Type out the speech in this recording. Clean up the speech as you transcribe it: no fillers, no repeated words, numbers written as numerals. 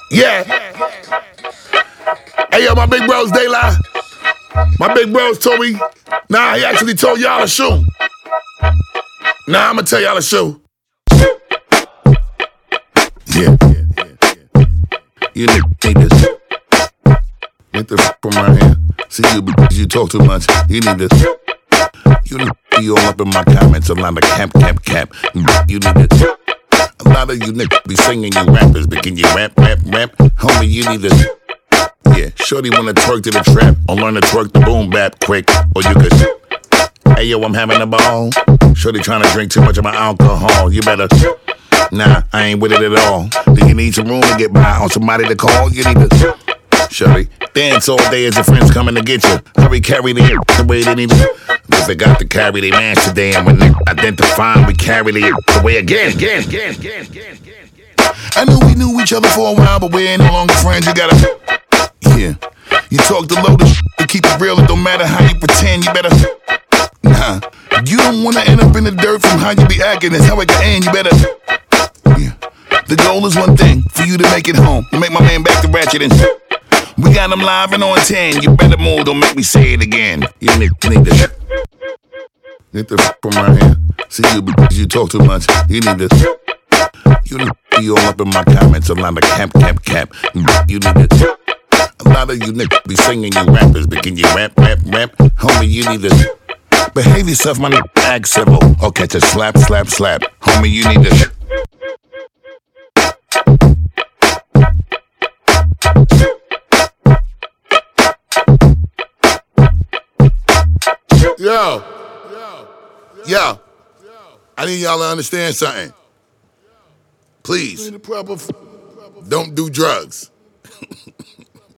Yeah. Hey, yo, my big bros, they lie. My big bros told me, nah, he actually told y'all to shoot. Nah, I'ma tell y'all to shoot. Yeah. You need this. Get the f from around here. See you talk too much. You need this. You need to be all up in my comments. A lot of cap. You need this. A lot of you niggas be singing, you rappers, but can you rap? Homie, you need this. Yeah, shorty wanna twerk to the trap, or learn to twerk the boom bap quick, or you could. Hey yo, I'm having a ball. Shorty trying to drink too much of my alcohol. You better. Nah, I ain't with it at all. Do you need some room to get by on somebody to call? You need to. Shorty, dance all day as your friends coming to get you. Hurry, carry the way they need to. If they got to carry they man today, and when they identify, we carry the way again. I knew we knew each other for a while, but we ain't no longer friends. You gotta, yeah. You talk the low to keep it real. It don't matter how you pretend. You better, nah. You don't wanna end up in the dirt from how you be acting. That's how it can end. You better, yeah. The goal is one thing, for you to make it home. You make my man back to ratchet and we got him live and on 10. You better move, don't make me say it again. You need this. Get the f from around here. See you talk too much. You need this. You need to be all up in my comments. A lot of cap. You need this. A lot of you niggas be singing, you rappers, but can you rap? Homie, you need this. Behave yourself, my nigga. Act civil. Or catch a slap. Homie, you need this. Yo, I need y'all to understand something. Please, don't do drugs.